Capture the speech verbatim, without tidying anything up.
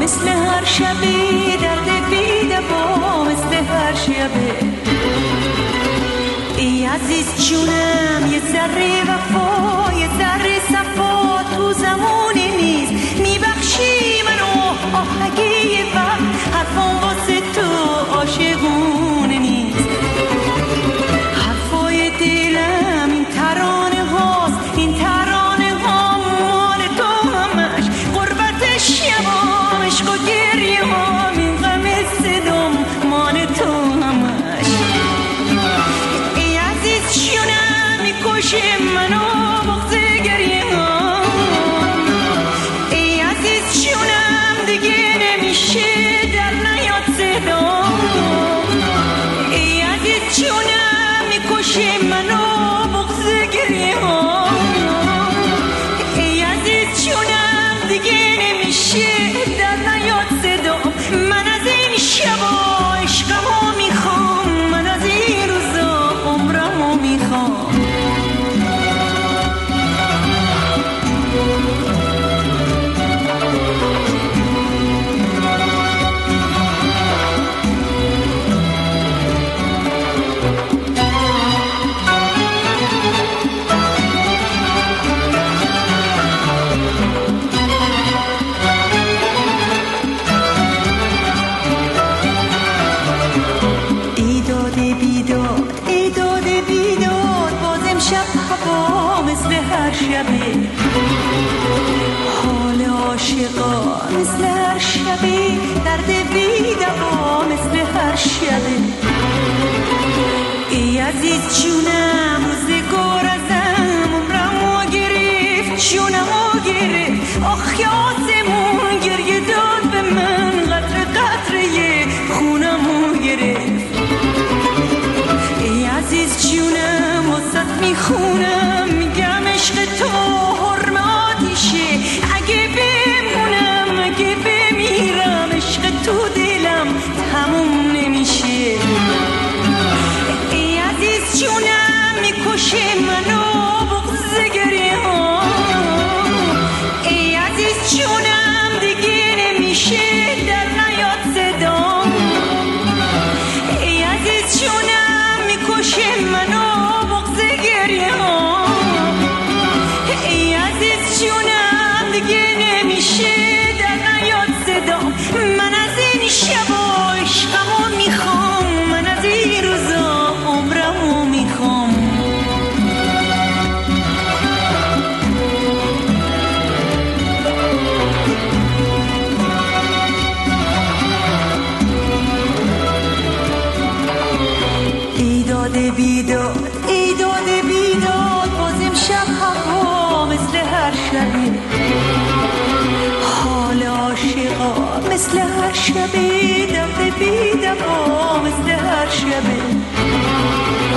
مثل هر شبی، درد بی‌دوا مثل هر شبه. ای عزیز جونم یه ذره وفا، یه ذره صفا تو زمانی نیست. میبخشی منو آهگی وقت، حرفان واسه تو عاشقونه نیست. حرفای دلم این ترانه هاست، این ترانه ها مال تو همش. قربتش شبام عشق و گریه ها، این غم صدام مال تو همش. ای عزیز جونم میکشه منو بغض گریه ها. ای عزیز جونم دیگه نمیشه در نیاد صدام. ای عزیز جونم میکشه منو بغض گریه ها. ای عزیز جونم دیگه نمیشه در نیاد صدام. من از این شبا عشقمو میخوام، من از این روزا عمرمو میخوام. مثل هر شبه حال عاشقا، مثل هر شبه درد بی‌دوا مثل هر شبه. ای عزیز جونم روزگار ازم عمرمو گرفت، جونمو گرفت. آخ یا آسمون گریه داد به من، قطره قطره خونمو گرفت. ای عزیز جونم واسط میخونم، میگم عشق تو حرم آتیشه. اگه بمونم اگه بمیرم، عشق تو دلم تموم نمیشه. ای عزیز جونم میکشه منو بغض گریه ها. ای عزیز جونم دیگه نمیشه در نیاد صدام. ای عزیز جونم میکشه منو بغض گریه ها. ای عزیز جونم دیگه نمیشه در نیاد صدام. من از این شبا عشقمو میخوام، من از این روزا عمرمو میخوام. ای داده بیداد، ای داده بیداد، باز امشب هوا مثل هر شبه. حال عاشقا مثل هر شبه، درد بی‌دوا مثل هر شبه.